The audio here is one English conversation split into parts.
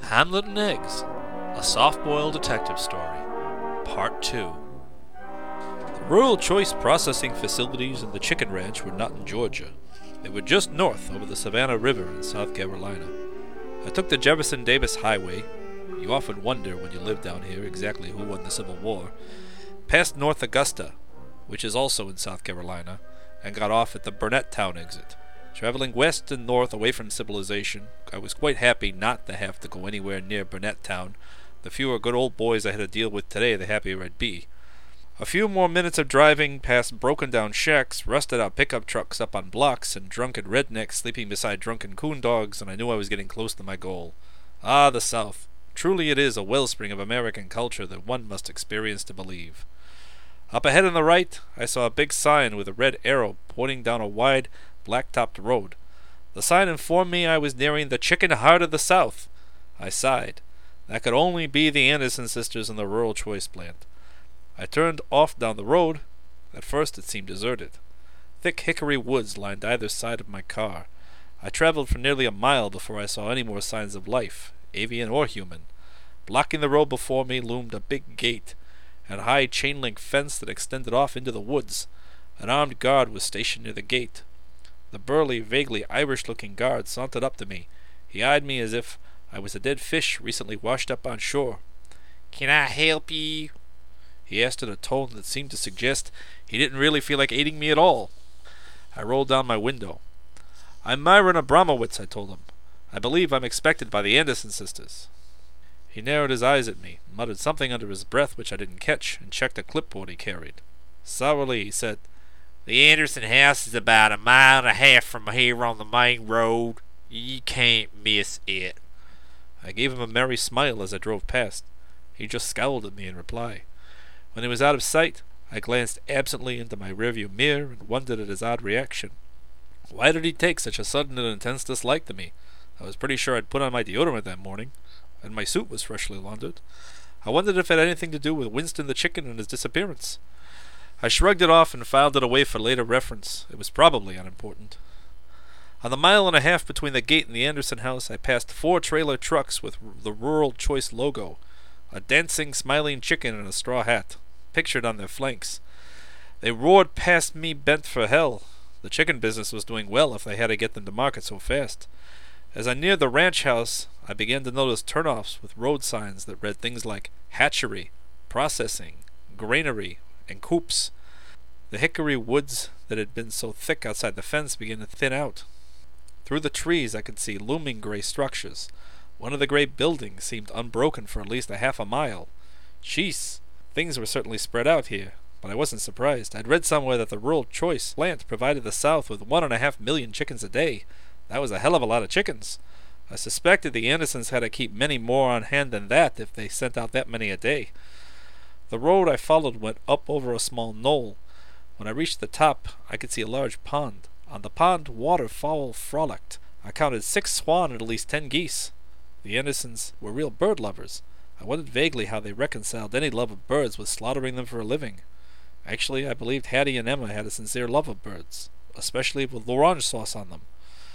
Hamlet and Eggs, a soft-boiled detective story, Part 2. The Rural Choice Processing Facilities and the Chicken Ranch were not in Georgia. They were just north over the Savannah River in South Carolina. I took the Jefferson Davis Highway. You often wonder when you live down here exactly who won the Civil War. Past North Augusta, which is also in South Carolina, and got off at the Burnetttown exit. Traveling west and north away from civilization, I was quite happy not to have to go anywhere near Burnetttown. The fewer good old boys I had to deal with today, the happier I'd be. A few more minutes of driving past broken-down shacks, rusted-out pickup trucks up on blocks, and drunken rednecks sleeping beside drunken coon dogs, and I knew I was getting close to my goal. Ah, the South. Truly it is a wellspring of American culture that one must experience to believe. Up ahead on the right, I saw a big sign with a red arrow pointing down a wide, black-topped road. The sign informed me I was nearing the chicken heart of the South. I sighed. That could only be the Anderson sisters and the Rural Choice plant. I turned off down the road. At first it seemed deserted. Thick hickory woods lined either side of my car. I traveled for nearly a mile before I saw any more signs of life, avian or human. Blocking the road before me loomed a big gate, and a high chain-link fence that extended off into the woods. An armed guard was stationed near the gate. The burly, vaguely Irish-looking guard sauntered up to me. He eyed me as if I was a dead fish recently washed up on shore. "Can I help you?" He asked in a tone that seemed to suggest he didn't really feel like aiding me at all. I rolled down my window. "I'm Myron Abramowitz," I told him. "I believe I'm expected by the Anderson sisters." He narrowed his eyes at me, muttered something under his breath which I didn't catch, and checked a clipboard he carried. Sourly he said, "The Anderson house is about 1.5 miles from here on the main road. You can't miss it." I gave him a merry smile as I drove past. He just scowled at me in reply. When he was out of sight, I glanced absently into my rearview mirror and wondered at his odd reaction. Why did he take such a sudden and intense dislike to me? I was pretty sure I'd put on my deodorant that morning, and my suit was freshly laundered. I wondered if it had anything to do with Winston the chicken and his disappearance. I shrugged it off and filed it away for later reference. It was probably unimportant. On the 1.5 miles between the gate and the Anderson house, I passed 4 trailer trucks with the Rural Choice logo, a dancing, smiling chicken in a straw hat, pictured on their flanks. They roared past me bent for hell. The chicken business was doing well if they had to get them to market so fast. As I neared the ranch house, I began to notice turnoffs with road signs that read things like hatchery, processing, granary, and coops. The hickory woods that had been so thick outside the fence began to thin out. Through the trees I could see looming gray structures. One of the great buildings seemed unbroken for at least 1/2 mile. Jeez, things were certainly spread out here, but I wasn't surprised. I'd read somewhere that the Rural Choice plant provided the South with 1.5 million chickens a day. That was a hell of a lot of chickens. I suspected the Andersons had to keep many more on hand than that if they sent out that many a day. The road I followed went up over a small knoll. When I reached the top, I could see a large pond. On the pond, waterfowl frolicked. I counted 6 swan and at least 10 geese. The Andersons were real bird lovers. I wondered vaguely how they reconciled any love of birds with slaughtering them for a living. Actually, I believed Hattie and Emma had a sincere love of birds, especially with l'orange sauce on them.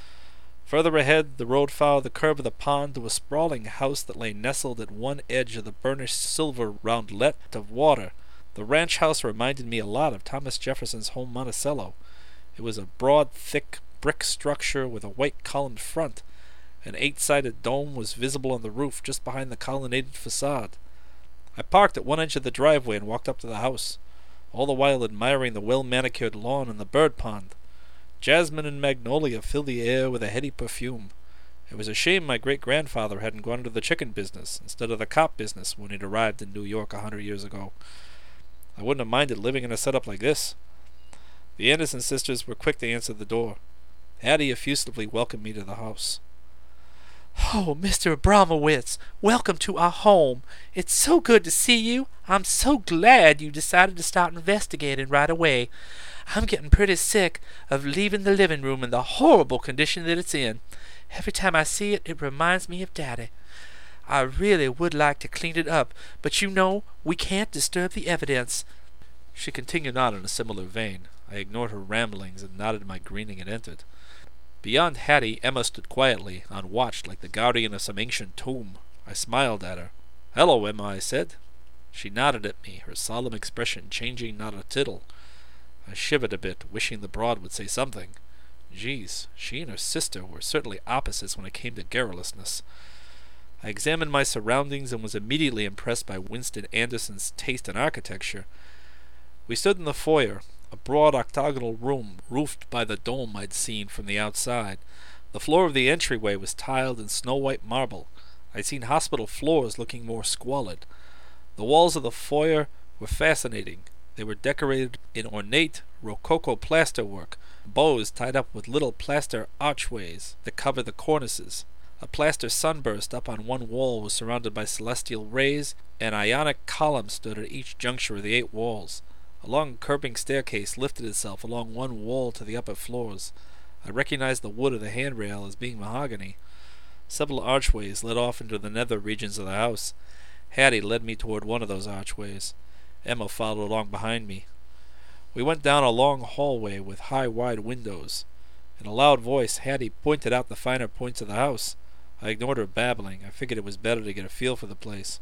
Further ahead, the road followed the curve of the pond to a sprawling house that lay nestled at one edge of the burnished silver roundlet of water. The ranch house reminded me a lot of Thomas Jefferson's home Monticello. It was a broad, thick brick structure with a white columned front. An 8-sided dome was visible on the roof just behind the colonnaded facade. I parked at one edge of the driveway and walked up to the house, all the while admiring the well-manicured lawn and the bird pond. Jasmine and magnolia filled the air with a heady perfume. It was a shame my great-grandfather hadn't gone into the chicken business instead of the cop business when he'd arrived in New York 100 years ago. I wouldn't have minded living in a setup like this. The Anderson sisters were quick to answer the door. Hattie effusively welcomed me to the house. "Oh, Mr. Abramowitz, welcome to our home. It's so good to see you. I'm so glad you decided to start investigating right away. I'm getting pretty sick of leaving the living room in the horrible condition that it's in. Every time I see it, it reminds me of Daddy. I really would like to clean it up, but you know, we can't disturb the evidence." She continued on in a similar vein. I ignored her ramblings and nodded my greeting and entered. Beyond Hattie, Emma stood quietly, on watch like the guardian of some ancient tomb. I smiled at her. "Hello, Emma," I said. She nodded at me, her solemn expression changing not a tittle. I shivered a bit, wishing the broad would say something. Geez, she and her sister were certainly opposites when it came to garrulousness. I examined my surroundings and was immediately impressed by Winston Anderson's taste in architecture. We stood in the foyer, a broad octagonal room roofed by the dome I'd seen from the outside. The floor of the entryway was tiled in snow-white marble. I'd seen hospital floors looking more squalid. The walls of the foyer were fascinating. They were decorated in ornate rococo plasterwork, bows tied up with little plaster archways that covered the cornices. A plaster sunburst up on one wall was surrounded by celestial rays, and Ionic columns stood at each juncture of the 8 walls. A long curving staircase lifted itself along one wall to the upper floors. I recognized the wood of the handrail as being mahogany. Several archways led off into the nether regions of the house. Hattie led me toward one of those archways. Emma followed along behind me. We went down a long hallway with high, wide windows. In a loud voice, Hattie pointed out the finer points of the house. I ignored her babbling. I figured it was better to get a feel for the place.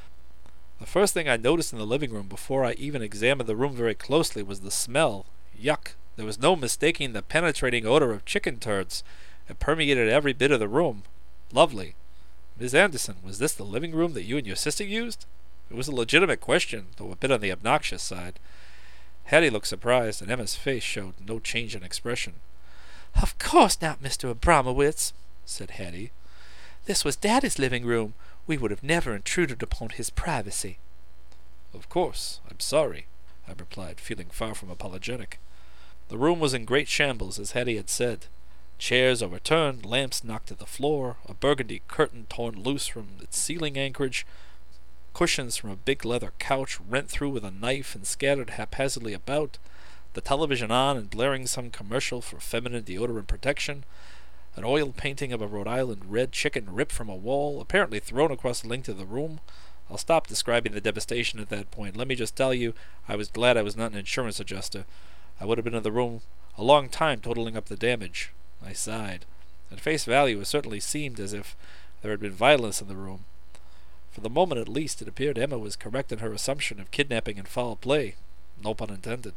The first thing I noticed in the living room before I even examined the room very closely was the smell. Yuck! There was no mistaking the penetrating odor of chicken turds. It permeated every bit of the room. Lovely. Miss Anderson, was this the living room that you and your sister used? It was a legitimate question, though a bit on the obnoxious side. Hattie looked surprised, and Emma's face showed no change in expression. "Of course not, Mr. Abramowitz," said Hattie. "This was Daddy's living room. We would have never intruded upon his privacy." "Of course. I'm sorry," I replied, feeling far from apologetic. The room was in great shambles, as Hattie had said. Chairs overturned, lamps knocked to the floor, a burgundy curtain torn loose from its ceiling anchorage, cushions from a big leather couch rent through with a knife and scattered haphazardly about, the television on and blaring some commercial for feminine deodorant protection, an oil painting of a Rhode Island red chicken ripped from a wall, apparently thrown across the length of the room. I'll stop describing the devastation at that point. Let me just tell you, I was glad I was not an insurance adjuster. I would have been in the room a long time totaling up the damage. I sighed. At face value, it certainly seemed as if there had been violence in the room. For the moment at least, it appeared Emma was correct in her assumption of kidnapping and foul play. No pun intended.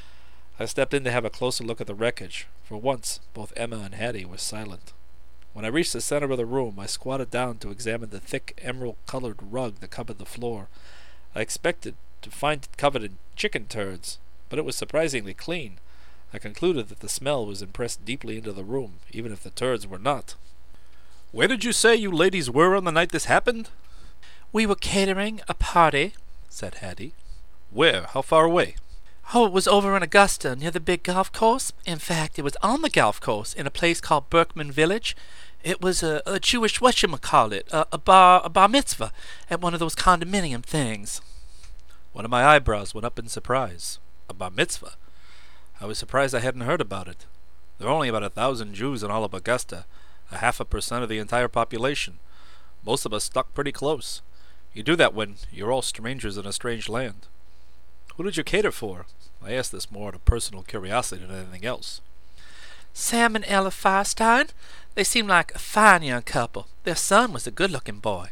I stepped in to have a closer look at the wreckage. For once, both Emma and Hattie were silent. When I reached the center of the room, I squatted down to examine the thick emerald-colored rug that covered the floor. I expected to find it covered in chicken turds, but it was surprisingly clean. I concluded that the smell was impressed deeply into the room, even if the turds were not. "Where did you say you ladies were on the night this happened?" "We were catering a party," said Hattie. "Where? How far away?" "Oh, it was over in Augusta, near the big golf course. In fact, it was on the golf course, in a place called Berkman Village. It was a Jewish whatchamacallit, a bar mitzvah, at one of those condominium things." One of my eyebrows went up in surprise. A bar mitzvah? I was surprised I hadn't heard about it. There are only about 1,000 Jews in all of Augusta, 0.5% of the entire population. Most of us stuck pretty close. You do that when you're all strangers in a strange land. Who did you cater for? I asked this more out of personal curiosity than anything else. "Sam and Ella Firestein. They seemed like a fine young couple. Their son was a good-looking boy."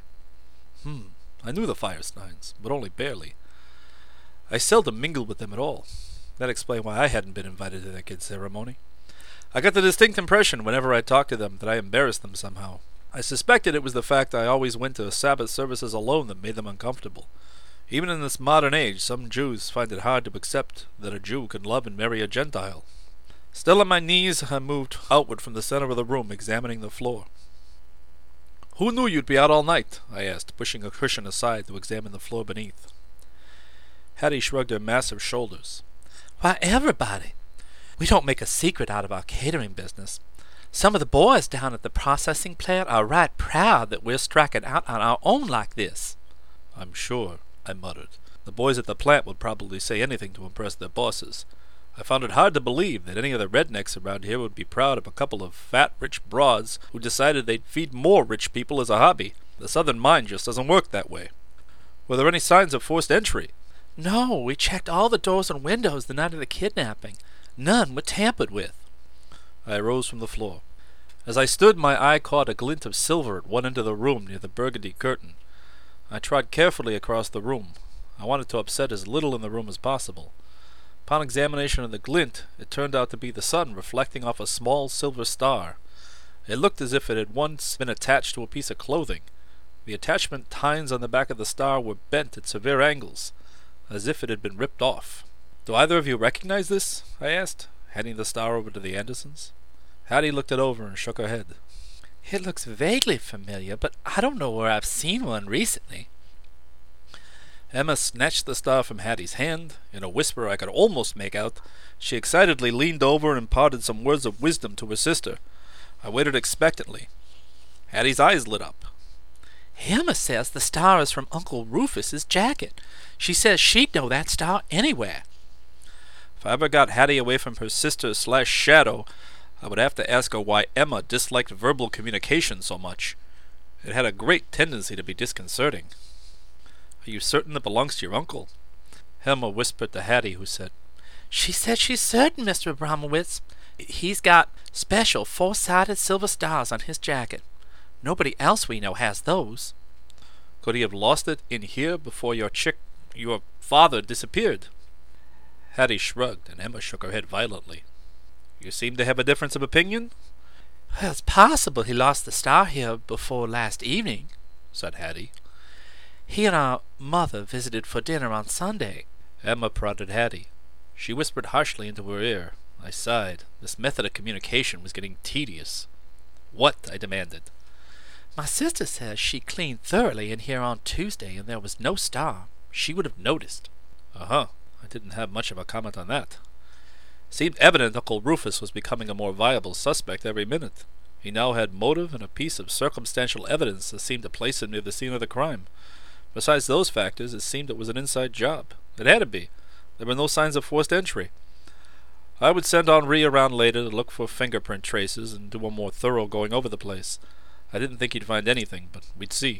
I knew the Firesteins, but only barely. I seldom mingled with them at all. That explained why I hadn't been invited to their kid's ceremony. I got the distinct impression whenever I talked to them that I embarrassed them somehow. I suspected it was the fact I always went to Sabbath services alone that made them uncomfortable. Even in this modern age, some Jews find it hard to accept that a Jew can love and marry a Gentile. Still on my knees, I moved outward from the center of the room, examining the floor. "Who knew you'd be out all night?" I asked, pushing a cushion aside to examine the floor beneath. Hattie shrugged her massive shoulders. "Why, everybody. We don't make a secret out of our catering business. Some of the boys down at the processing plant are right proud that we're striking out on our own like this." "I'm sure," I muttered. "The boys at the plant would probably say anything to impress their bosses. I found it hard to believe that any of the rednecks around here would be proud of a couple of fat, rich broads who decided they'd feed more rich people as a hobby. The southern mind just doesn't work that way." "Were there any signs of forced entry?" "No, we checked all the doors and windows the night of the kidnapping. None were tampered with." I rose from the floor. As I stood, my eye caught a glint of silver at one end of the room near the burgundy curtain. I trod carefully across the room. I wanted to upset as little in the room as possible. Upon examination of the glint, it turned out to be the sun reflecting off a small silver star. It looked as if it had once been attached to a piece of clothing. The attachment tines on the back of the star were bent at severe angles, as if it had been ripped off. "Do either of you recognize this?" I asked, handing the star over to the Andersons. Hattie looked it over and shook her head. It looks vaguely familiar, but I don't know where I've seen one recently. Emma snatched the star from Hattie's hand. In a whisper I could almost make out, she excitedly leaned over and imparted some words of wisdom to her sister. I waited expectantly. Hattie's eyes lit up. Emma says the star is from Uncle Rufus's jacket. She says she'd know that star anywhere. If I ever got Hattie away from her sister/shadow, I would have to ask her why Emma disliked verbal communication so much. It had a great tendency to be disconcerting. "Are you certain it belongs to your uncle?" Emma whispered to Hattie, who said, "She said she's certain, Mr. Abramowitz. He's got special four-sided silver stars on his jacket. Nobody else we know has those." "Could he have lost it in here before your father disappeared?" Hattie shrugged, and Emma shook her head violently. "You seem to have a difference of opinion?" "Well, it's possible he lost the star here before last evening," said Hattie. "He and our mother visited for dinner on Sunday." Emma prodded Hattie. She whispered harshly into her ear. I sighed. This method of communication was getting tedious. "What?" I demanded. "My sister says she cleaned thoroughly in here on Tuesday and there was no star. She would have noticed." Uh-huh. I didn't have much of a comment on that. It seemed evident Uncle Rufus was becoming a more viable suspect every minute. He now had motive and a piece of circumstantial evidence that seemed to place him near the scene of the crime. Besides those factors, it seemed it was an inside job. It had to be. There were no signs of forced entry. I would send Henri around later to look for fingerprint traces and do a more thorough going over the place. I didn't think he'd find anything, but we'd see.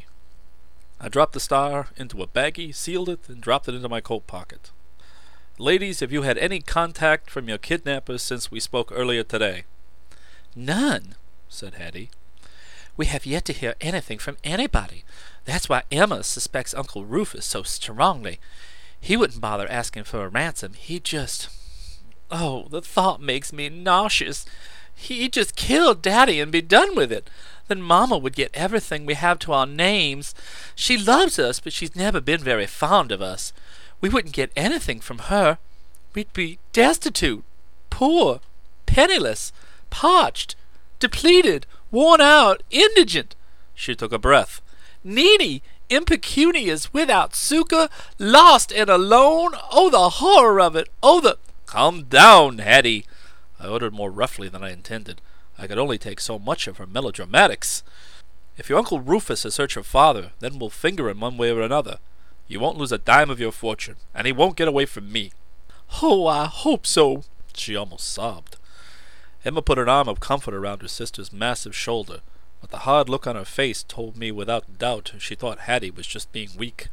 I dropped the star into a baggie, sealed it, and dropped it into my coat pocket. "Ladies, have you had any contact from your kidnappers since we spoke earlier today?" "None," said Hattie. "We have yet to hear anything from anybody. That's why Emma suspects Uncle Rufus so strongly. He wouldn't bother asking for a ransom. He just... Oh, the thought makes me nauseous. He'd just kill Daddy and be done with it. Then Mama would get everything we have to our names. She loves us, but she's never been very fond of us. We wouldn't get anything from her. We'd be destitute, poor, penniless, parched, depleted, worn out, indigent." She took a breath. "Needy, impecunious, without succor, lost and alone. Oh, the horror of it! Oh, the—" "Calm down, Hattie," I ordered more roughly than I intended. I could only take so much of her melodramatics. "If your Uncle Rufus has hurt your father, then we'll finger him one way or another. You won't lose a dime of your fortune, and he won't get away from me." "Oh, I hope so," she almost sobbed. Emma put an arm of comfort around her sister's massive shoulder, but the hard look on her face told me without doubt she thought Hattie was just being weak.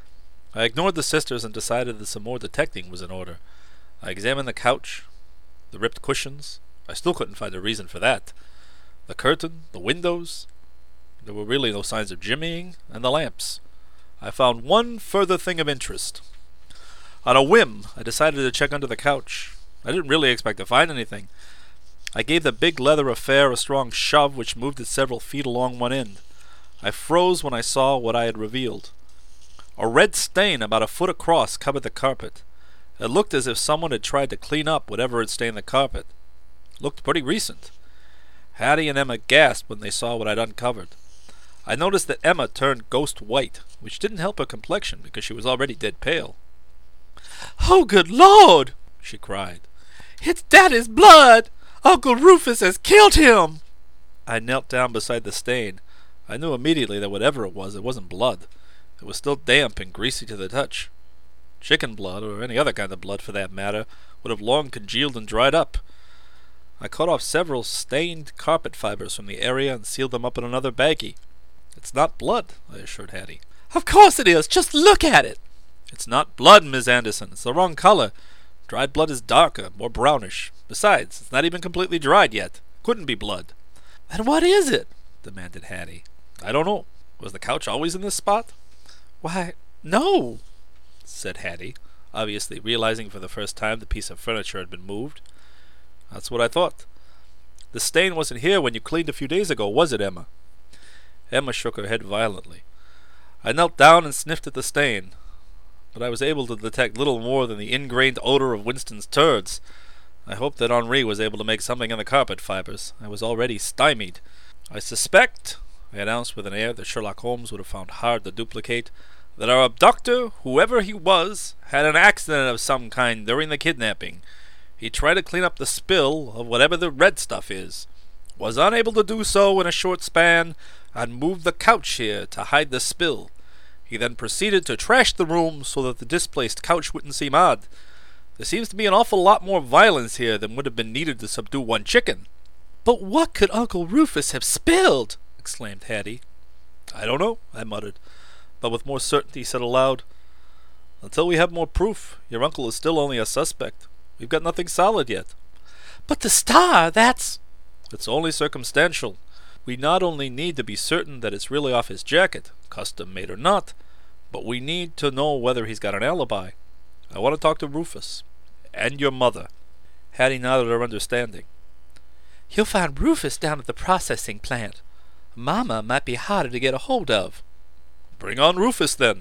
I ignored the sisters and decided that some more detecting was in order. I examined the couch, the ripped cushions. I still couldn't find a reason for that. The curtain, the windows. There were really no signs of jimmying, and the lamps. I found one further thing of interest. On a whim, I decided to check under the couch. I didn't really expect to find anything. I gave the big leather affair a strong shove, which moved it several feet along one end. I froze when I saw what I had revealed. A red stain about a foot across covered the carpet. It looked as if someone had tried to clean up whatever had stained the carpet. It looked pretty recent. Hattie and Emma gasped when they saw what I'd uncovered. I noticed that Emma turned ghost white, which didn't help her complexion because she was already dead pale. "Oh, good Lord!" she cried. "It's Daddy's blood! Uncle Rufus has killed him!" I knelt down beside the stain. I knew immediately that whatever it wasn't blood. It was still damp and greasy to the touch. Chicken blood, or any other kind of blood for that matter, would have long congealed and dried up. I cut off several stained carpet fibers from the area and sealed them up in another baggie. "It's not blood," I assured Hattie. "Of course it is. Just look at it." "It's not blood, Miss Anderson. It's the wrong color. Dried blood is darker, more brownish. Besides, it's not even completely dried yet. Couldn't be blood." Then what is it? demanded Hattie. I don't know. Was the couch always in this spot? Why, no, said Hattie, obviously realizing for the first time the piece of furniture had been moved. That's what I thought. The stain wasn't here when you cleaned a few days ago, was it, Emma? Emma shook her head violently. I knelt down and sniffed at the stain, but I was able to detect little more than the ingrained odor of Winston's turds. I hoped that Henri was able to make something in the carpet fibers. I was already stymied. I suspect, I announced with an air that Sherlock Holmes would have found hard to duplicate, that our abductor, whoever he was, had an accident of some kind during the kidnapping. He tried to clean up the spill of whatever the red stuff is, was unable to do so in a short span, and moved the couch here to hide the spill. He then proceeded to trash the room so that the displaced couch wouldn't seem odd. There seems to be an awful lot more violence here than would have been needed to subdue one chicken. But what could Uncle Rufus have spilled? Exclaimed Hattie. I don't know, I muttered, but with more certainty said aloud, Until we have more proof, your uncle is still only a suspect. We've got nothing solid yet. But the star, that's... It's only circumstantial. We not only need to be certain that it's really off his jacket, custom made or not, but we need to know whether he's got an alibi. I want to talk to Rufus. And your mother. Hattie nodded her understanding. You'll find Rufus down at the processing plant. Mama might be harder to get a hold of. Bring on Rufus, then.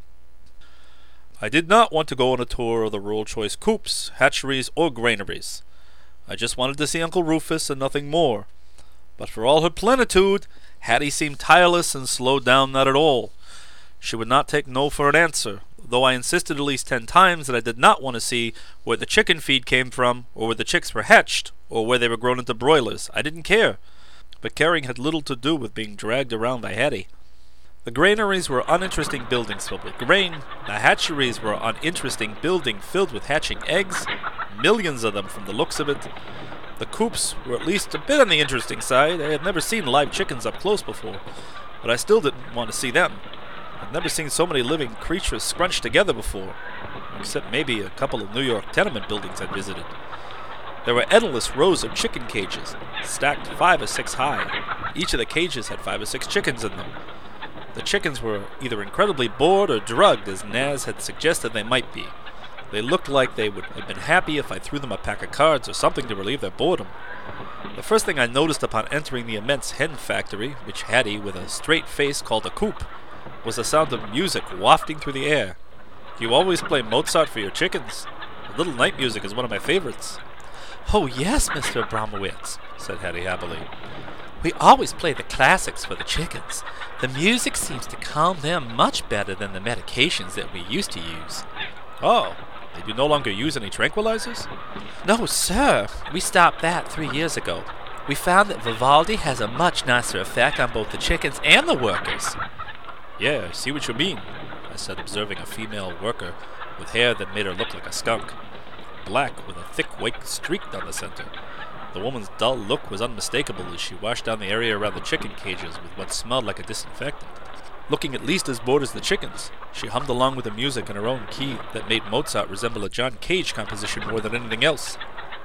I did not want to go on a tour of the rural choice coops, hatcheries, or granaries. I just wanted to see Uncle Rufus and nothing more. But for all her plenitude, Hattie seemed tireless and slowed down not at all. She would not take no for an answer, though I insisted at least 10 times that I did not want to see where the chicken feed came from, or where the chicks were hatched, or where they were grown into broilers. I didn't care. But caring had little to do with being dragged around by Hattie. The granaries were uninteresting buildings filled with grain. The hatcheries were an uninteresting building filled with hatching eggs, millions of them from the looks of it. The coops were at least a bit on the interesting side. I had never seen live chickens up close before, but I still didn't want to see them. I'd never seen so many living creatures scrunched together before, except maybe a couple of New York tenement buildings I'd visited. There were endless rows of chicken cages, stacked 5 or 6 high. Each of the cages had 5 or 6 chickens in them. The chickens were either incredibly bored or drugged, as Naz had suggested they might be. They looked like they would have been happy if I threw them a pack of cards or something to relieve their boredom. The first thing I noticed upon entering the immense hen factory, which Hattie, with a straight face, called a coop, was the sound of music wafting through the air. You always play Mozart for your chickens. A little night music is one of my favorites. Oh yes, Mr. Abramowitz, said Hattie happily. We always play the classics for the chickens. The music seems to calm them much better than the medications that we used to use. Oh, they do no longer use any tranquilizers? No, sir. We stopped that 3 years ago. We found that Vivaldi has a much nicer effect on both the chickens and the workers. Yeah, I see what you mean, I said, observing a female worker with hair that made her look like a skunk. Black, with a thick white streak down the center. The woman's dull look was unmistakable as she washed down the area around the chicken cages with what smelled like a disinfectant. Looking at least as bored as the chickens, she hummed along with the music in her own key that made Mozart resemble a John Cage composition more than anything else.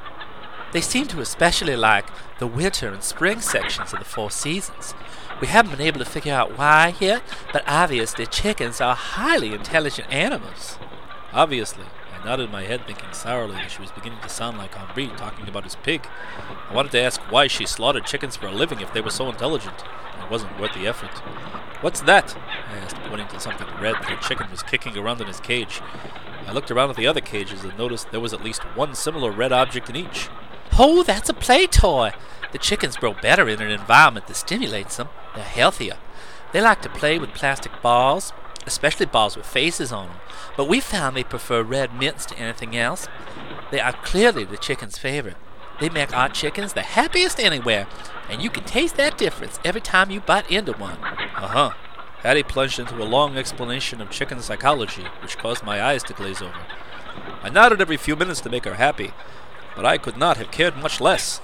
They seem to especially like the winter and spring sections of the 4 seasons. We haven't been able to figure out why yet, but obviously chickens are highly intelligent animals. Obviously. I nodded my head, thinking sourly that she was beginning to sound like Henri talking about his pig. I wanted to ask why she slaughtered chickens for a living if they were so intelligent. It wasn't worth the effort. What's that? I asked, pointing to something red that a chicken was kicking around in his cage. I looked around at the other cages and noticed there was at least one similar red object in each. Oh, that's a play toy. The chickens grow better in an environment that stimulates them. They're healthier. They like to play with plastic balls, especially balls with faces on them. But we found they prefer red mints to anything else. They are clearly the chicken's favorite. They make our chickens the happiest anywhere, and you can taste that difference every time you bite into one. Uh-huh. Hattie plunged into a long explanation of chicken psychology, which caused my eyes to glaze over. I nodded every few minutes to make her happy, but I could not have cared much less.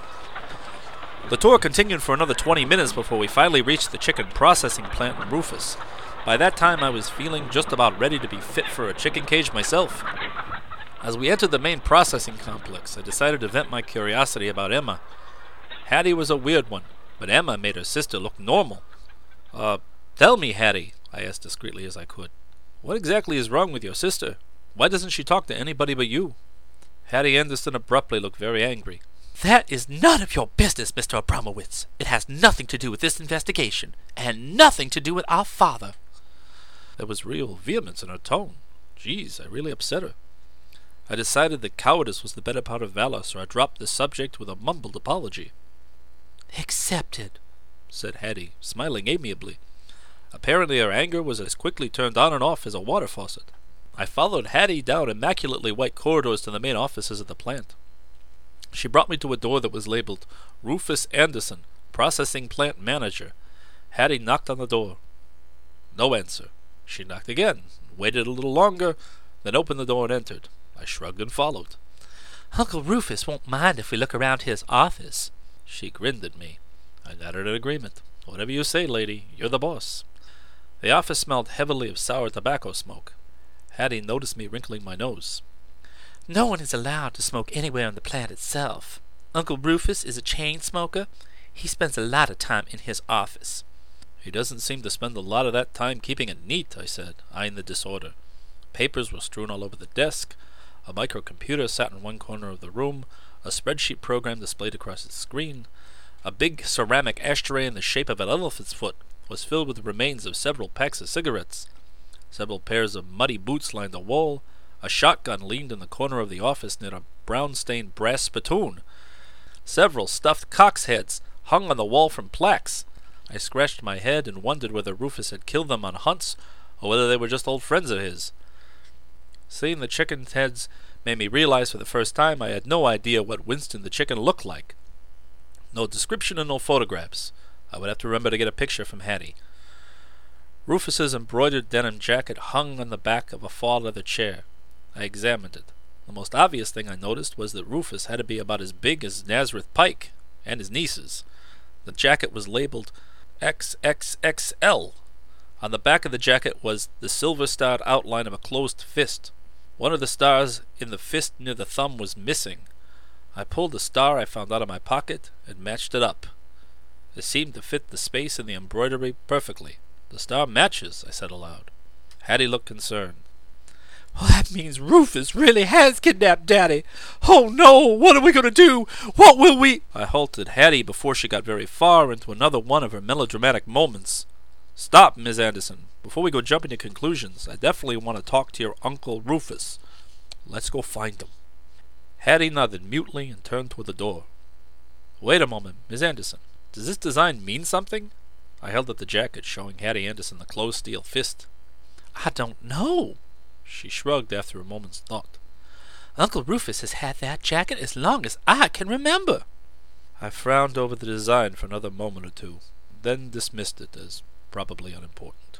The tour continued for another 20 minutes before we finally reached the chicken processing plant in Rufus. By that time, I was feeling just about ready to be fit for a chicken cage myself. As we entered the main processing complex, I decided to vent my curiosity about Emma. Hattie was a weird one. but Emma made her sister look normal. Tell me, Hattie, I asked discreetly as I could, what exactly is wrong with your sister? Why doesn't she talk to anybody but you? Hattie Anderson abruptly looked very angry. That is none of your business, Mr. Abramowitz. It has nothing to do with this investigation, and nothing to do with our father. There was real vehemence in her tone. Geez, I really upset her. I decided that cowardice was the better part of valor, so I dropped the subject with a mumbled apology. Accepted, said Hattie, smiling amiably. Apparently her anger was as quickly turned on and off as a water faucet. I followed Hattie down immaculately white corridors to the main offices of the plant. She brought me to a door that was labeled Rufus Anderson, Processing Plant Manager. Hattie knocked on the door. No answer. She knocked again, waited a little longer, then opened the door and entered. I shrugged and followed. Uncle Rufus won't mind if we look around his office. She grinned at me. I nodded in agreement. Whatever you say, lady. You're the boss. The office smelled heavily of sour tobacco smoke. Hattie noticed me wrinkling my nose. No one is allowed to smoke anywhere on the plant itself. Uncle Rufus is a chain smoker. He spends a lot of time in his office. He doesn't seem to spend a lot of that time keeping it neat, I said, eyeing the disorder. Papers were strewn all over the desk. A microcomputer sat in one corner of the room, a spreadsheet program displayed across its screen. A big ceramic ashtray in the shape of an elephant's foot was filled with the remains of several packs of cigarettes. Several pairs of muddy boots lined the wall. A shotgun leaned in the corner of the office near a brown-stained brass spittoon. Several stuffed cocks' heads hung on the wall from plaques. I scratched my head and wondered whether Rufus had killed them on hunts or whether they were just old friends of his. Seeing the chicken's heads made me realize for the first time I had no idea what Winston the chicken looked like. No description and no photographs. I would have to remember to get a picture from Hattie. Rufus's embroidered denim jacket hung on the back of a far leather chair. I examined it. The most obvious thing I noticed was that Rufus had to be about as big as Nazareth Pike and his nieces. The jacket was labeled XXXL. On the back of the jacket was the silver-starred outline of a closed fist. One of the stars in the fist near the thumb was missing. I pulled the star I found out of my pocket and matched it up. It seemed to fit the space in the embroidery perfectly. The star matches, I said aloud. Hattie looked concerned. Well, that means Rufus really has kidnapped Daddy. Oh no, what are we going to do? What will we... I halted Hattie before she got very far into another one of her melodramatic moments. Stop, Miss Anderson. Before we go jumping to conclusions, I definitely want to talk to your Uncle Rufus. Let's go find him. Hattie nodded mutely and turned toward the door. Wait a moment, Miss Anderson. Does this design mean something? I held up the jacket, showing Hattie Anderson the closed steel fist. I don't know. She shrugged after a moment's thought. Uncle Rufus has had that jacket as long as I can remember. I frowned over the design for another moment or two, then dismissed it as probably unimportant.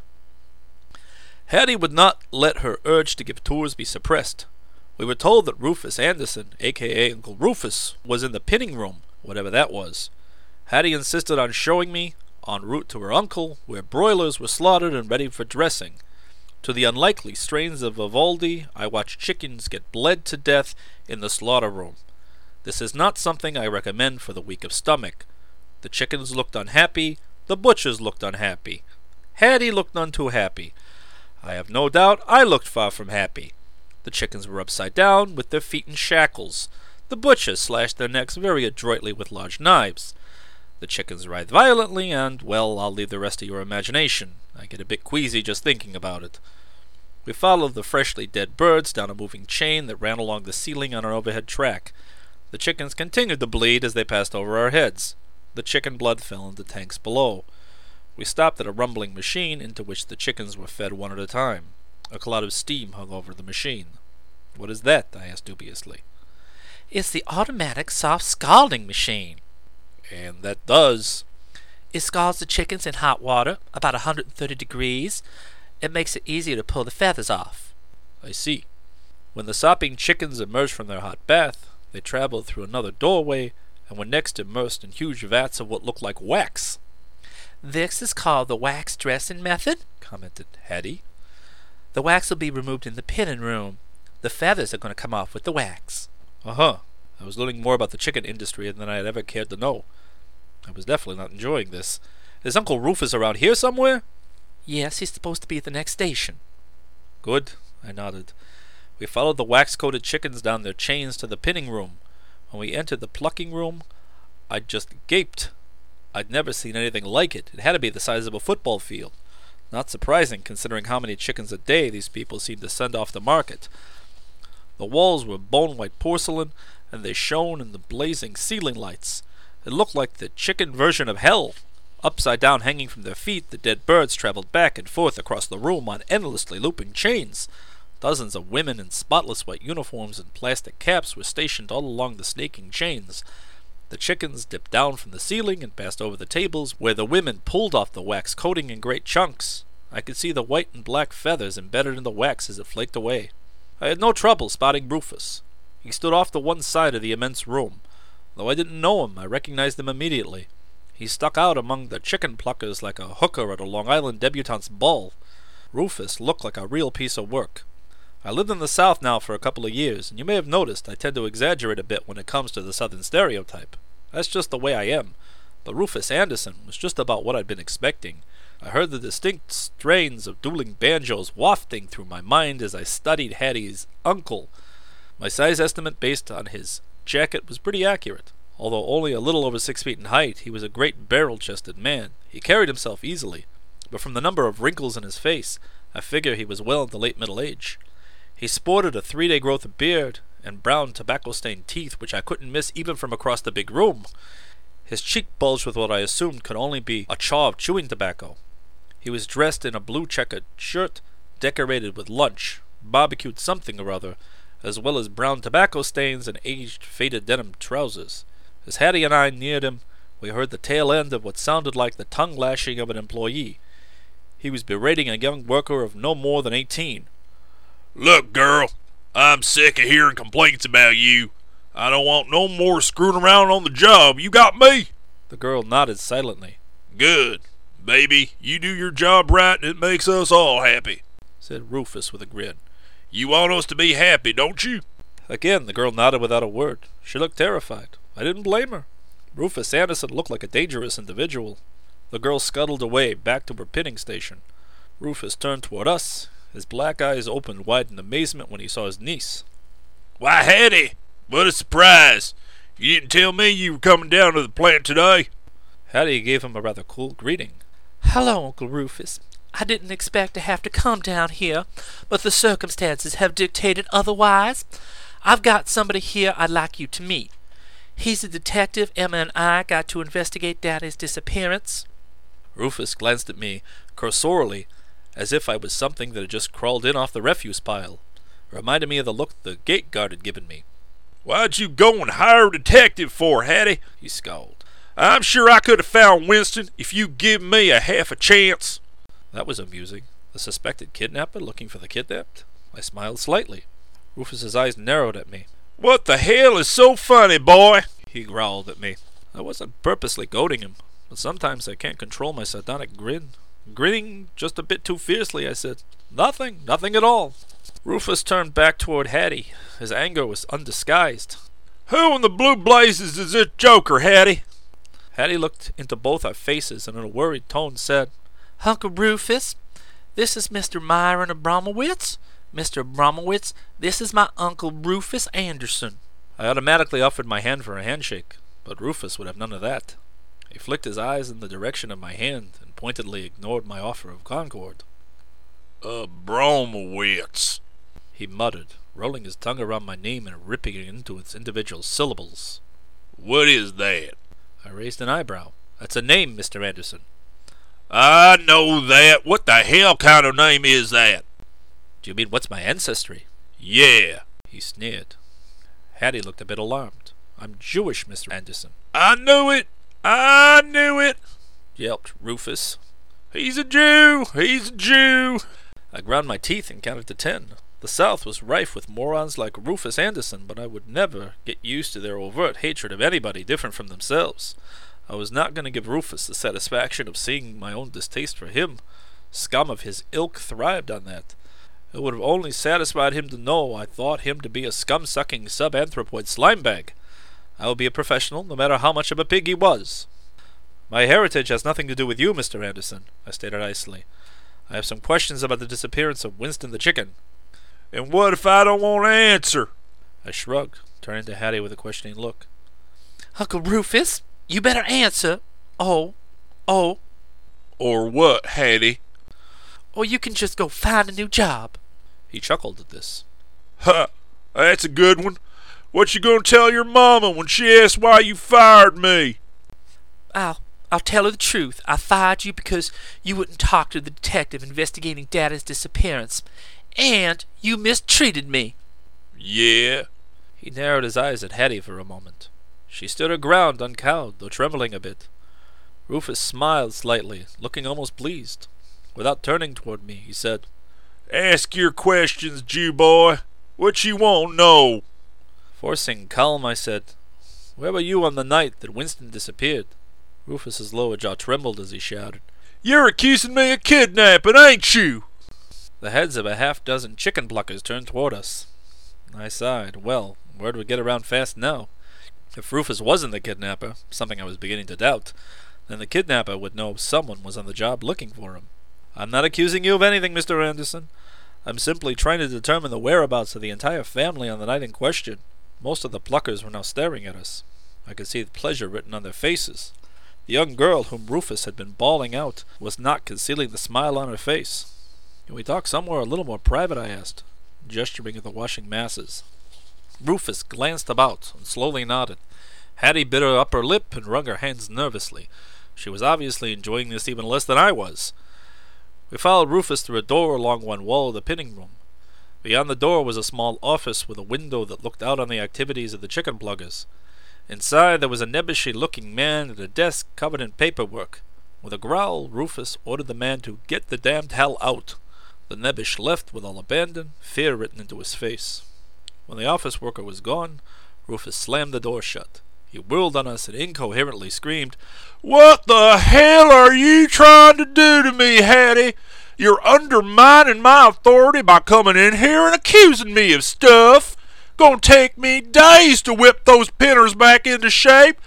Hattie would not let her urge to give tours be suppressed. We were told that Rufus Anderson, a.k.a. Uncle Rufus, was in the pinning room, whatever that was. Hattie insisted on showing me, en route to her uncle, where broilers were slaughtered and ready for dressing. To the unlikely strains of Vivaldi, I watched chickens get bled to death in the slaughter room. This is not something I recommend for the weak of stomach. The chickens looked unhappy, the butchers looked unhappy. Hattie looked none too happy. I have no doubt I looked far from happy. The chickens were upside down, with their feet in shackles. The butchers slashed their necks very adroitly with large knives. The chickens writhed violently, and, well, I'll leave the rest to your imagination. I get a bit queasy just thinking about it. We followed the freshly dead birds down a moving chain that ran along the ceiling on our overhead track. The chickens continued to bleed as they passed over our heads. The chicken blood fell into tanks below. We stopped at a rumbling machine into which the chickens were fed one at a time. A cloud of steam hung over the machine. What is that? I asked dubiously. It's the automatic soft scalding machine. And that does? It scalds the chickens in hot water, about 130 degrees. It makes it easier to pull the feathers off. I see. When the sopping chickens emerged from their hot bath, they traveled through another doorway and were next immersed in huge vats of what looked like wax. This is called the wax dressing method, commented Hattie. The wax will be removed in the pinning room. The feathers are going to come off with the wax. Uh-huh. I was learning more about the chicken industry than I had ever cared to know. I was definitely not enjoying this. Is Uncle Rufus around here somewhere? Yes, he's supposed to be at the next station. Good, I nodded. We followed the wax-coated chickens down their chains to the pinning room. When we entered the plucking room, I just gaped. I'd never seen anything like it. It had to be the size of a football field. Not surprising, considering how many chickens a day these people seemed to send off the market. The walls were bone-white porcelain, and they shone in the blazing ceiling lights. It looked like the chicken version of hell. Upside down, hanging from their feet, the dead birds traveled back and forth across the room on endlessly looping chains. Dozens of women in spotless white uniforms and plastic caps were stationed all along the snaking chains. The chickens dipped down from the ceiling and passed over the tables, where the women pulled off the wax coating in great chunks. I could see the white and black feathers embedded in the wax as it flaked away. I had no trouble spotting Rufus. He stood off to one side of the immense room. Though I didn't know him, I recognized him immediately. He stuck out among the chicken pluckers like a hooker at a Long Island debutante's ball. Rufus looked like a real piece of work. I lived in the South now for a couple of years, and you may have noticed I tend to exaggerate a bit when it comes to the Southern stereotype. That's just the way I am. But Rufus Anderson was just about what I'd been expecting. I heard the distinct strains of dueling banjos wafting through my mind as I studied Hattie's uncle. My size estimate based on his jacket was pretty accurate. Although only a little over 6 feet in height, he was a great barrel-chested man. He carried himself easily, but from the number of wrinkles in his face, I figure he was well into late middle age. He sported a 3-day growth of beard and brown tobacco-stained teeth which I couldn't miss even from across the big room. His cheek bulged with what I assumed could only be a chaw of chewing tobacco. He was dressed in a blue checkered shirt decorated with lunch, barbecued something or other, as well as brown tobacco stains and aged faded denim trousers. As Hattie and I neared him, we heard the tail end of what sounded like the tongue-lashing of an employee. He was berating a young worker of no more than 18. "Look, girl, I'm sick of hearing complaints about you. I don't want no more screwing around on the job. You got me?" The girl nodded silently. "Good. Baby, you do your job right and it makes us all happy," said Rufus with a grin. "You want us to be happy, don't you?" Again, the girl nodded without a word. She looked terrified. I didn't blame her. Rufus Anderson looked like a dangerous individual. The girl scuttled away, back to her pinning station. Rufus turned toward us. His black eyes opened wide in amazement when he saw his niece. "Why, Hattie, what a surprise. You didn't tell me you were coming down to the plant today." Hattie gave him a rather cool greeting. Hello, Uncle Rufus. I didn't expect to have to come down here, but the circumstances have dictated otherwise. I've got somebody here I'd like you to meet. He's a detective Emma and I got to investigate Daddy's disappearance." Rufus glanced at me cursorily, as if I was something that had just crawled in off the refuse pile. It reminded me of the look the gate guard had given me. "Why'd you go and hire a detective for, Hattie?" he scowled. "I'm sure I could have found Winston if you'd given me a half a chance." That was amusing. The suspected kidnapper looking for the kidnapped? I smiled slightly. Rufus's eyes narrowed at me. "What the hell is so funny, boy?" he growled at me. I wasn't purposely goading him, but sometimes I can't control my sardonic grin. Grinning just a bit too fiercely, I said, Nothing at all." Rufus turned back toward Hattie. His anger was undisguised. "Who in the blue blazes is this joker, Hattie?" Hattie looked into both our faces and in a worried tone said, Uncle Rufus, this is Mr. Myron Abramowitz. Mr. Abramowitz, this is my Uncle Rufus Anderson." I automatically offered my hand for a handshake, but Rufus would have none of that. He flicked his eyes in the direction of my hand and pointedly ignored my offer of concord. "Abramowitz," he muttered, rolling his tongue around my name and ripping it into its individual syllables. "What is that?" I raised an eyebrow. "That's a name, Mr. Anderson." "I know that. What the hell kind of name is that?" "Do you mean what's my ancestry?" "Yeah." He sneered. Hattie looked a bit alarmed. "I'm Jewish, Mr. Anderson." "I knew it! I knew it!" yelped Rufus. He's a Jew! He's a Jew!" I ground my teeth and counted to 10. The South was rife with morons like Rufus Anderson, but I would never get used to their overt hatred of anybody different from themselves. I was not going to give Rufus the satisfaction of seeing my own distaste for him. Scum of his ilk thrived on that. It would have only satisfied him to know I thought him to be a scum-sucking sub-anthropoid slimebag. I would be a professional, no matter how much of a pig he was. My heritage has nothing to do with you, Mr. Anderson, I stated icily. I have some questions about the disappearance of Winston the chicken. And what if I don't want to answer? I shrugged, turning to Hattie with a questioning look. Uncle Rufus, you better answer. Oh. Or what, Hattie? Or you can just go find a new job. He chuckled at this. Ha! That's a good one. What you gonna tell your mama when she asks why you fired me? I'll tell her the truth. I fired you because you wouldn't talk to the detective investigating Daddy's disappearance. And you mistreated me. Yeah? He narrowed his eyes at Hattie for a moment. She stood her ground, uncowed, though trembling a bit. Rufus smiled slightly, looking almost pleased. Without turning toward me, he said, Ask your questions, Jew boy. What you want know? Forcing calm, I said, Where were you on the night that Winston disappeared? Rufus's lower jaw trembled as he shouted, You're accusing me of kidnapping, ain't you? The heads of a half-dozen chicken pluckers turned toward us. I sighed. Well, word would get around fast now. If Rufus wasn't the kidnapper, something I was beginning to doubt, then the kidnapper would know someone was on the job looking for him. I'm not accusing you of anything, Mr. Anderson. I'm simply trying to determine the whereabouts of the entire family on the night in question. Most of the pluckers were now staring at us. I could see the pleasure written on their faces. The young girl whom Rufus had been bawling out was not concealing the smile on her face. Can we talk somewhere a little more private? I asked, gesturing at the washing masses. Rufus glanced about and slowly nodded. Hattie bit her upper lip and wrung her hands nervously. She was obviously enjoying this even less than I was. We followed Rufus through a door along one wall of the pinning room. Beyond the door was a small office with a window that looked out on the activities of the chicken pluggers. Inside there was a nebbishy-looking man at a desk covered in paperwork. With a growl, Rufus ordered the man to get the damned hell out. The nebbish left with all abandon, fear written into his face. When the office worker was gone, Rufus slammed the door shut. He whirled on us and incoherently screamed, What the hell are you trying to do to me, Hattie? You're undermining my authority by coming in here and accusing me of stuff. Gonna take me days to whip those pinners back into shape.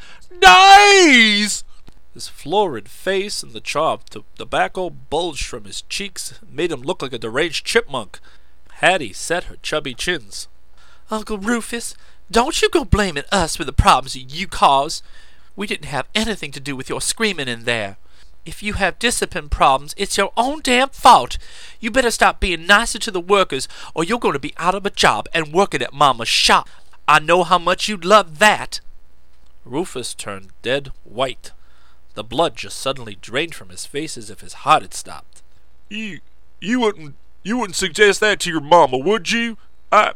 Days! His florid face and the chaw of tobacco bulged from his cheeks and made him look like a deranged chipmunk. Hattie set her chubby chins. Uncle Rufus, don't you go blaming us for the problems you caused. We didn't have anything to do with your screaming in there. If you have discipline problems, it's your own damn fault. You better stop being nicer to the workers, or you're going to be out of a job and working at Mama's shop. I know how much you'd love that. Rufus turned dead white. The blood just suddenly drained from his face as if his heart had stopped. You wouldn't suggest that to your mama, would you? I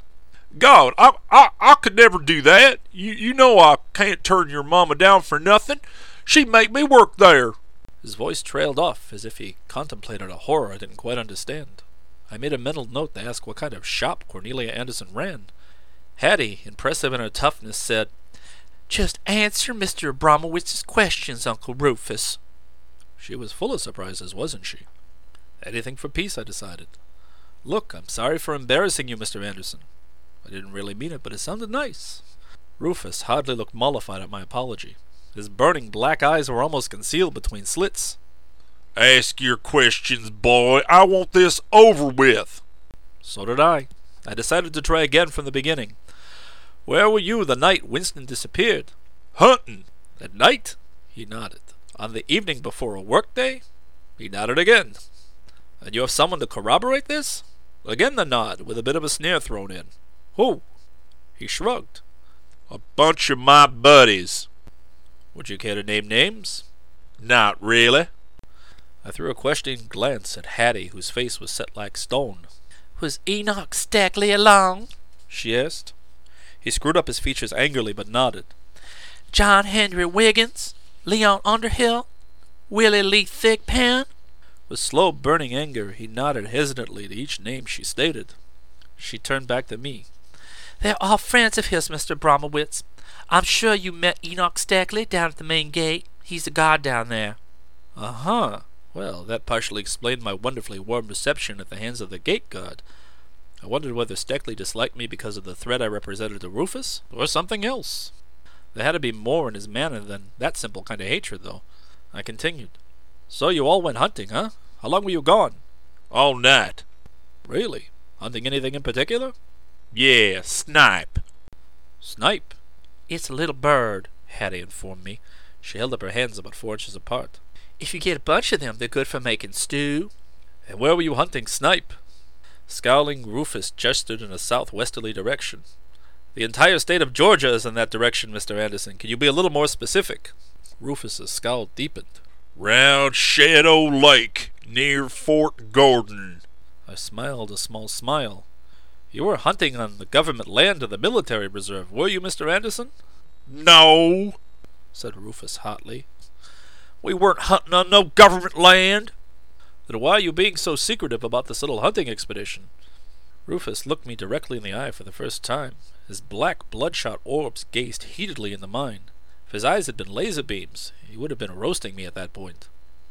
could never do that. You know I can't turn your mama down for nothing. She'd make me work there. His voice trailed off as if he contemplated a horror I didn't quite understand. I made a mental note to ask what kind of shop Cornelia Anderson ran. Hattie, impressive in her toughness, said, Just answer Mr. Abramowitz's questions, Uncle Rufus. She was full of surprises, wasn't she? Anything for peace, I decided. Look, I'm sorry for embarrassing you, Mr. Anderson. I didn't really mean it, but it sounded nice. Rufus hardly looked mollified at my apology. His burning black eyes were almost concealed between slits. Ask your questions, boy. I want this over with. So did I. I decided to try again from the beginning. Where were you the night Winston disappeared? Hunting. At night? He nodded. On the evening before a work-day? He nodded again. And you have someone to corroborate this? Again the nod, with a bit of a sneer thrown in. Who? He shrugged. A bunch of my buddies. Would you care to name names? Not really. I threw a questioning glance at Hattie, whose face was set like stone. Was Enoch Stackley along? She asked. He screwed up his features angrily, but nodded. John Henry Wiggins? Leon Underhill? Willie Lee Thigpen? With slow burning anger, he nodded hesitantly to each name she stated. She turned back to me. They're all friends of his, Mr. Bromowitz. I'm sure you met Enoch Stackley down at the main gate. He's the guard down there. Uh-huh. Well, that partially explained my wonderfully warm reception at the hands of the gate guard. I wondered whether Stackley disliked me because of the threat I represented to Rufus, or something else. There had to be more in his manner than that simple kind of hatred, though. I continued. So you all went hunting, huh? How long were you gone? All night. Really? Hunting anything in particular? Yeah, snipe. Snipe? It's a little bird, Hattie informed me. She held up her hands about 4 inches apart. If you get a bunch of them, they're good for making stew. And where were you hunting snipe? Scowling, Rufus gestured in a southwesterly direction. The entire state of Georgia is in that direction, Mr. Anderson. Can you be a little more specific? Rufus's scowl deepened. Round Shadow Lake, near Fort Gordon. I smiled a small smile. You were hunting on the government land of the military reserve, were you, Mr. Anderson? No, said Rufus hotly. we weren't hunting on no government land. Then why are you being so secretive about this little hunting expedition? Rufus looked me directly in the eye for the first time. His black, bloodshot orbs gazed heatedly into mine. If his eyes had been laser beams, he would have been roasting me at that point.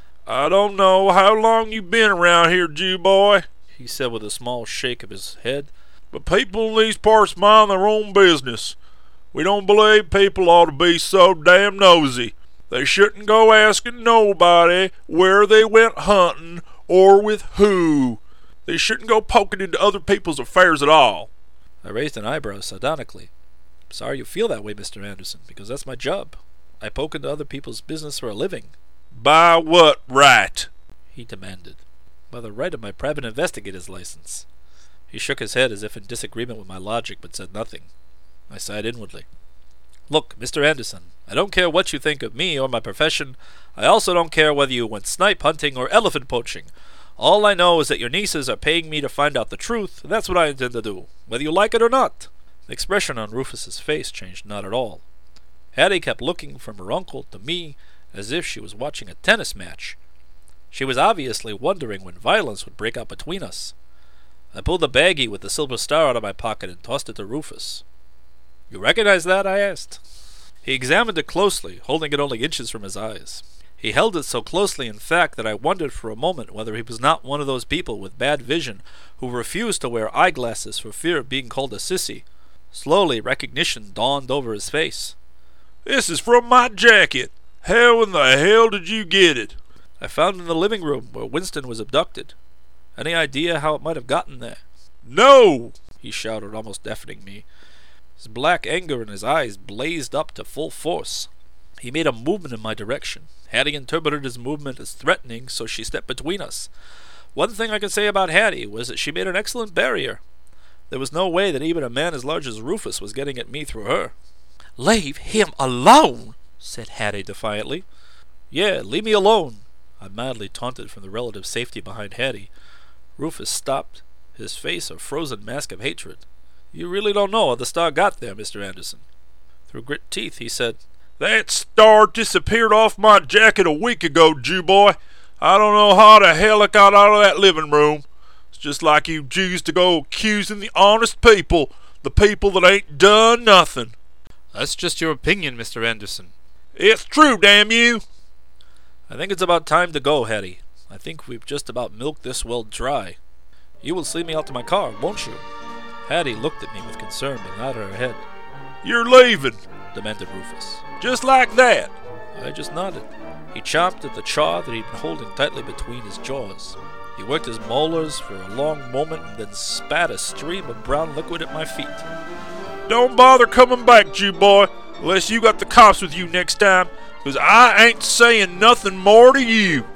I don't know how long you been around here, Jew boy, he said with a small shake of his head, but people in these parts mind their own business. We don't believe people ought to be so damn nosy. They shouldn't go asking nobody where they went hunting or with who. They shouldn't go poking into other people's affairs at all. I raised an eyebrow sardonically. I'm sorry you feel that way, Mr. Anderson, because that's my job. I poke into other people's business for a living. By what right? He demanded. By the right of my private investigator's license. He shook his head as if in disagreement with my logic, but said nothing. I sighed inwardly. Look, Mr. Anderson, I don't care what you think of me or my profession. I also don't care whether you went snipe hunting or elephant poaching. All I know is that your nieces are paying me to find out the truth, and that's what I intend to do, whether you like it or not. The expression on Rufus's face changed not at all. Hattie kept looking from her uncle to me as if she was watching a tennis match. She was obviously wondering when violence would break out between us. I pulled the baggie with the silver star out of my pocket and tossed it to Rufus. You recognize that? I asked. He examined it closely, holding it only inches from his eyes. He held it so closely, in fact, that I wondered for a moment whether he was not one of those people with bad vision who refused to wear eyeglasses for fear of being called a sissy. Slowly, recognition dawned over his face. This is from my jacket. How in the hell did you get it? I found it in the living room where Winston was abducted. Any idea how it might have gotten there? No! He shouted, almost deafening me. His black anger in his eyes blazed up to full force. He made a movement in my direction. Hattie interpreted his movement as threatening, so she stepped between us. One thing I could say about Hattie was that she made an excellent barrier. There was no way that even a man as large as Rufus was getting at me through her. Leave him alone, said Hattie defiantly. Yeah, leave me alone, I mildly taunted from the relative safety behind Hattie. Rufus stopped, his face a frozen mask of hatred. You really don't know how the star got there, Mr. Anderson. Through grit teeth, he said, That star disappeared off my jacket a week ago, Jew boy. I don't know how the hell it got out of that living room. It's just like you Jews to go accusing the honest people, the people that ain't done nothing. That's just your opinion, Mr. Anderson. It's true, damn you. I think it's about time to go, Hattie. I think we've just about milked this well dry. You will see me out to my car, won't you? Hattie looked at me with concern but nodded her head. You're leaving, demanded Rufus. Just like that. I just nodded. He chomped at the chaw that he'd been holding tightly between his jaws. He worked his molars for a long moment and then spat a stream of brown liquid at my feet. Don't bother coming back, Jew boy, unless you got the cops with you next time, 'cause I ain't saying nothing more to you.